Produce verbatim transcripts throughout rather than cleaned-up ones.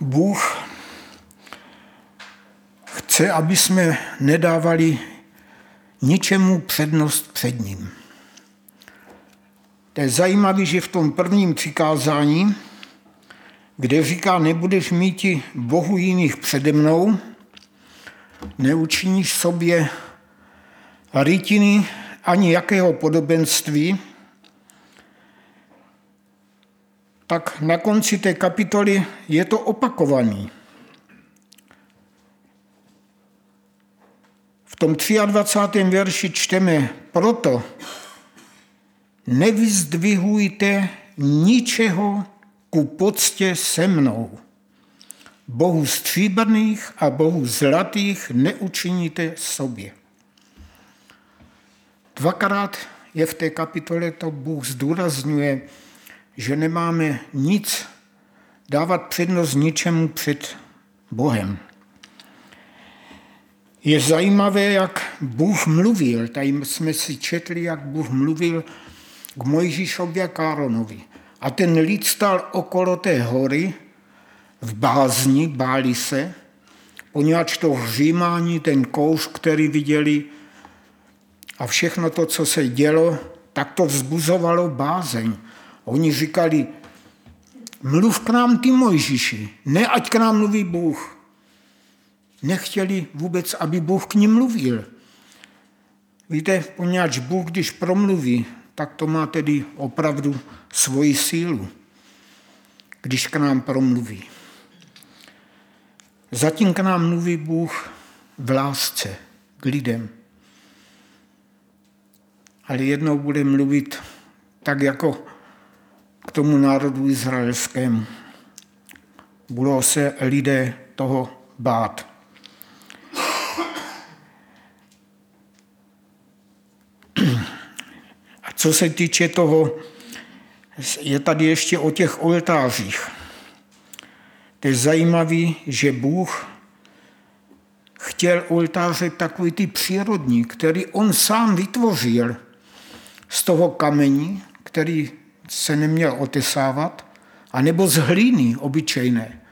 Bůh chce, aby jsme nedávali ničemu přednost před ním. To je zajímavé, že v tom prvním přikázání, kde říká, nebudeš míti bohu jiných přede mnou, neučiníš sobě rytiny ani jakého podobenství, tak na konci té kapitoly je to opakovaný. V tom dvacátém třetím verši čteme, proto nevyzdvihujte ničeho ku poctě se mnou. Bohu stříbrných a bohu zlatých neučiníte sobě. Dvakrát je v té kapitole to Bůh zdůrazňuje, že nemáme nic dávat přednost ničemu před Bohem. Je zajímavé, jak Bůh mluvil. Tady jsme si četli, jak Bůh mluvil k Mojžíšovi a k Áronovi. A ten lid stál okolo té hory v bázni, báli se, poněvadž to hřímání, ten kouř, který viděli a všechno to, co se dělo, tak to vzbuzovalo bázeň. Oni říkali, mluv k nám ty Mojžíši, ne ať k nám mluví Bůh. Nechtěli vůbec, aby Bůh k ním mluvil. Víte, poněvadž Bůh, když promluví, tak to má tedy opravdu svoji sílu, když k nám promluví. Zatím k nám mluví Bůh v lásce k lidem. Ale jednou bude mluvit tak jako k tomu národu izraelskému. Budou se lidé toho bát. A co se týče toho, je tady ještě o těch oltářích. To je zajímavé, že Bůh chtěl oltáře takový ty přírodní, který on sám vytvořil z toho kamení, který se neměl otesávat, anebo z hlíny obyčejné.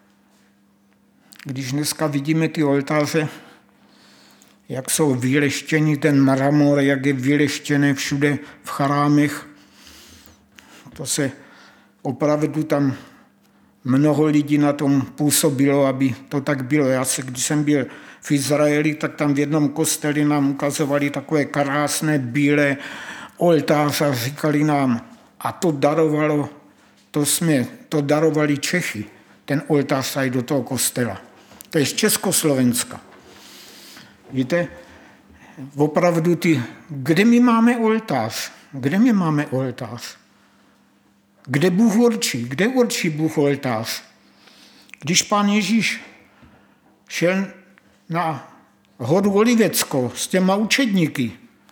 Když dneska vidíme ty oltáře, jak jsou vyleštěni, ten mramor, jak je vyleštěné všude v chrámech, to se opravdu tam mnoho lidí na tom působilo, aby to tak bylo. Já se, když jsem byl v Izraeli, tak tam v jednom kosteli nám ukazovali takové krásné bílé oltáře a říkali nám, a to darovalo, to jsme, to darovali Čechy, ten oltář tady do toho kostela. To je z Československa. Víte, opravdu ty, kde my máme oltář? Kde my máme oltář? Kde Bůh určí? Kde určí Bůh oltář? Když Pán Ježíš šel na horu Oliveckou s těma učedníky,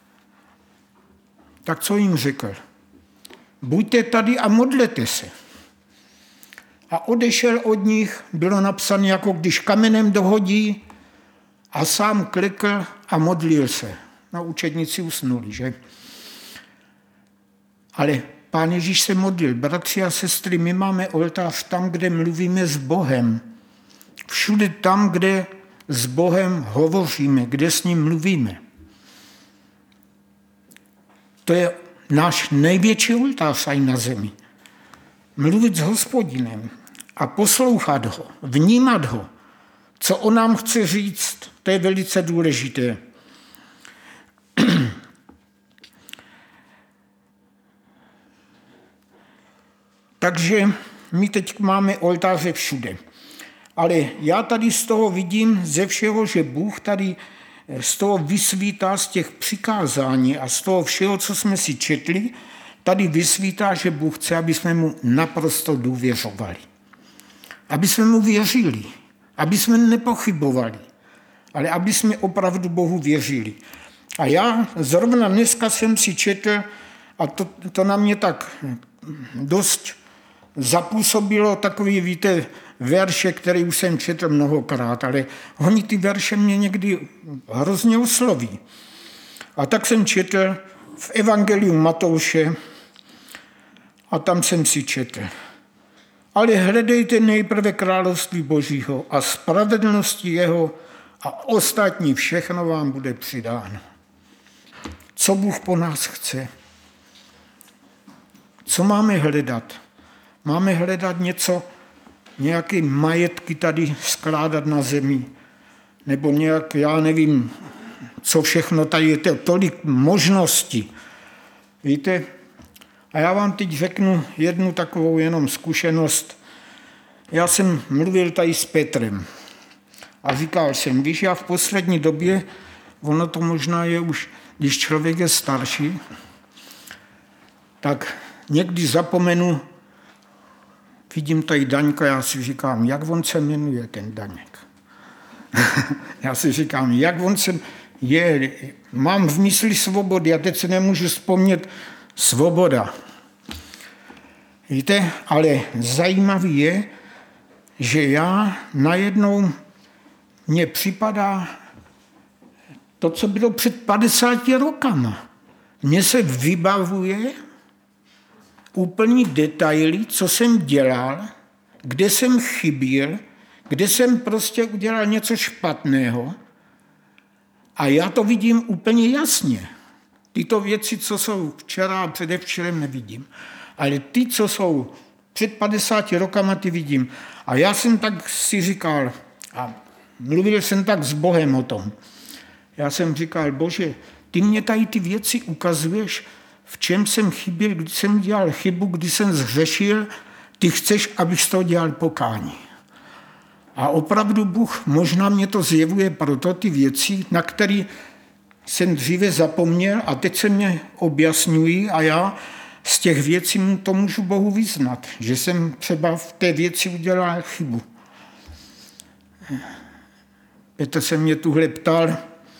tak co jim řekl? Buďte tady a modlete se. A odešel od nich, bylo napsané, jako když kamenem dohodí, a sám klikl a modlil se. No, učedníci usnuli, že? Ale Pán Ježíš se modlil. Bratři a sestry, my máme oltář tam, kde mluvíme s Bohem. Všude tam, kde s Bohem hovoříme, kde s ním mluvíme. To je náš největší oltář aj na zemi. Mluvit s Hospodinem a poslouchat ho, vnímat ho, co on nám chce říct, to je velice důležité. Takže my teď máme oltáře všude. Ale já tady z toho vidím ze všeho, že Bůh tady z toho vysvítá z těch přikázání a z toho všeho, co jsme si četli, tady vysvítá, že Bůh chce, aby jsme mu naprosto důvěřovali. Aby jsme mu věřili. Aby jsme nepochybovali. Ale aby jsme opravdu Bohu věřili. A já zrovna dneska jsem si četl, a to, to na mě tak dost zapůsobilo, takový, víte, verše, který už jsem četl mnohokrát, ale oni ty verše mě někdy hrozně osloví. A tak jsem četl v Evangeliu Matouše a tam jsem si četl. ale hledejte nejprve království Božího a spravedlnosti jeho a ostatní všechno vám bude přidáno. Co Bůh po nás chce? Co máme hledat? Máme hledat něco, nějaké majetky tady skládat na zemi, nebo nějak, já nevím, co všechno tady je, tolik možností. Víte? A já vám teď řeknu jednu takovou jenom zkušenost. Já jsem mluvil tady s Petrem a říkal jsem, víš, já v poslední době, ono to možná je už, když člověk je starší, tak někdy zapomenu, vidím tady Daňka, já si říkám, jak on se jmenuje, ten Daněk. Já si říkám, jak on se je, mám v mysli svobody, já teď se nemůžu vzpomnět Svoboda. Víte, ale zajímavý je, že já najednou mně připadá to, co bylo před padesáti rokama. Mně se vybavuje úplný detaily, co jsem dělal, kde jsem chyběl, kde jsem prostě udělal něco špatného a já to vidím úplně jasně. Tyto věci, co jsou včera a předevčerem, nevidím. Ale ty, co jsou před padesáti rokama, ty vidím. A já jsem tak si říkal, a mluvil jsem tak s Bohem o tom, já jsem říkal, Bože, ty mě tady ty věci ukazuješ, v čem jsem chyběl, kdy jsem dělal chybu, kdy jsem zhřešil, ty chceš, abych z toho dělal pokání. A opravdu Bůh možná mě to zjevuje proto ty věci, na které jsem dříve zapomněl a teď se mě objasňují a já z těch věcí to můžu Bohu vyznat, že jsem třeba v té věci udělal chybu. Petr se mě tuhle ptal,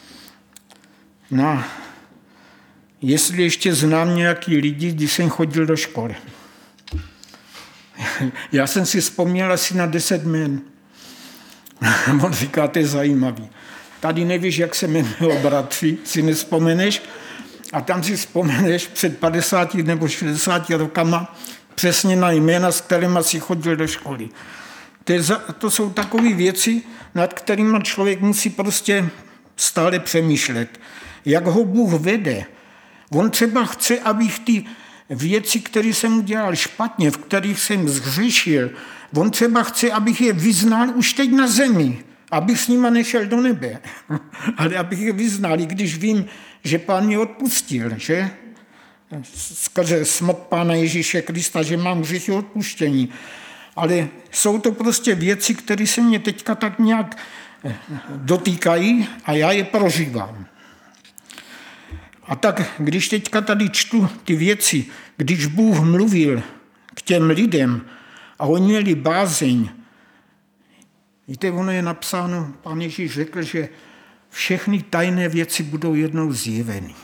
na, jestli ještě znám nějaký lidi, když jsem chodil do školy. Já jsem si vzpomněl asi na deset jmen. On říká, to je zajímavý. Tady nevíš, jak se jmenují bratři, si nespomeneš a tam si vzpomeneš před padesáti nebo šedesáti rokama přesně na jména, s kterými si chodil do školy. To, je, to jsou takové věci, nad kterými člověk musí prostě stále přemýšlet. Jak ho Bůh vede. On třeba chce, abych ty věci, které jsem udělal špatně, v kterých jsem zhřešil, on třeba chce, abych je vyznal už teď na zemi, abych s nima nešel do nebe, ale abych je vyznal, i když vím, že Pán mě odpustil, že? Skrze smrt Pána Ježíše Krista, že mám hříchy odpuštění. Ale jsou to prostě věci, které se mě teďka tak nějak dotýkají a já je prožívám. A tak, když teďka tady čtu ty věci, když Bůh mluvil k těm lidem a oni měli bázeň, víte, ono je napsáno, Pán Ježíš řekl, že všechny tajné věci budou jednou zjeveny.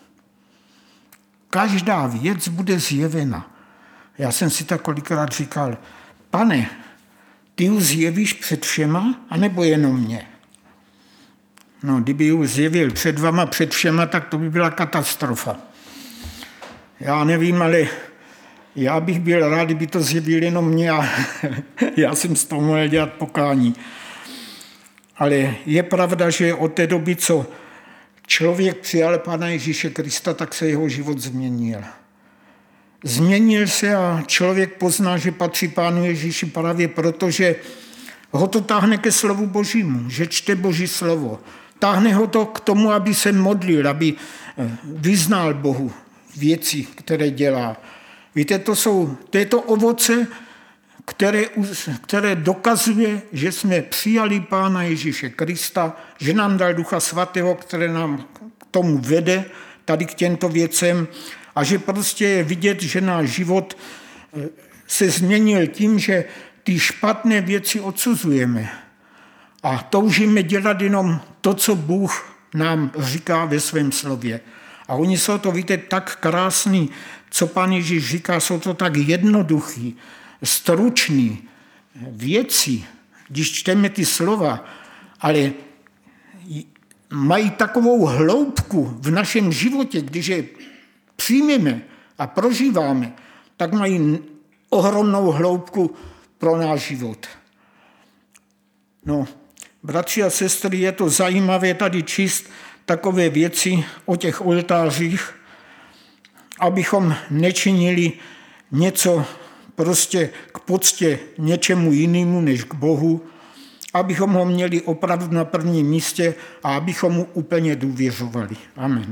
Každá věc bude zjevena. Já jsem si tak kolikrát říkal, Pane, ty ji zjevíš před všema, anebo jenom mě? No, kdyby ji zjevil před vama, před všema, tak to by byla katastrofa. Já nevím, ale já bych byl rád, kdyby to zjevil jenom mě a já jsem z toho mohl dělat pokání. Ale je pravda, že od té doby, co člověk přijal Pána Ježíše Krista, tak se jeho život změnil. Změnil se a člověk pozná, že patří Pánu Ježíši právě proto, že ho to táhne ke slovu Božímu, že čte Boží slovo. Táhne ho to k tomu, aby se modlil, aby vyznal Bohu věci, které dělá. Víte, to jsou této ovoce, které, které dokazuje, že jsme přijali Pána Ježíše Krista, že nám dal Ducha Svatého, které nám k tomu vede, tady k těmto věcem, a že prostě je vidět, že náš život se změnil tím, že ty špatné věci odsuzujeme. A toužíme dělat jenom to, co Bůh nám říká ve svém slově. A oni jsou to, víte, tak krásný, co Pán Ježíš říká, jsou to tak jednoduchý, stručný věci, když čteme ty slova, ale mají takovou hloubku v našem životě, když je přijmeme a prožíváme, tak mají ohromnou hloubku pro náš život. No, bratři a sestry, je to zajímavé tady číst takové věci o těch oltářích, abychom nečinili něco prostě k poctě něčemu jinému než k Bohu, abychom ho měli opravdu na prvním místě a abychom mu úplně důvěřovali. Amen.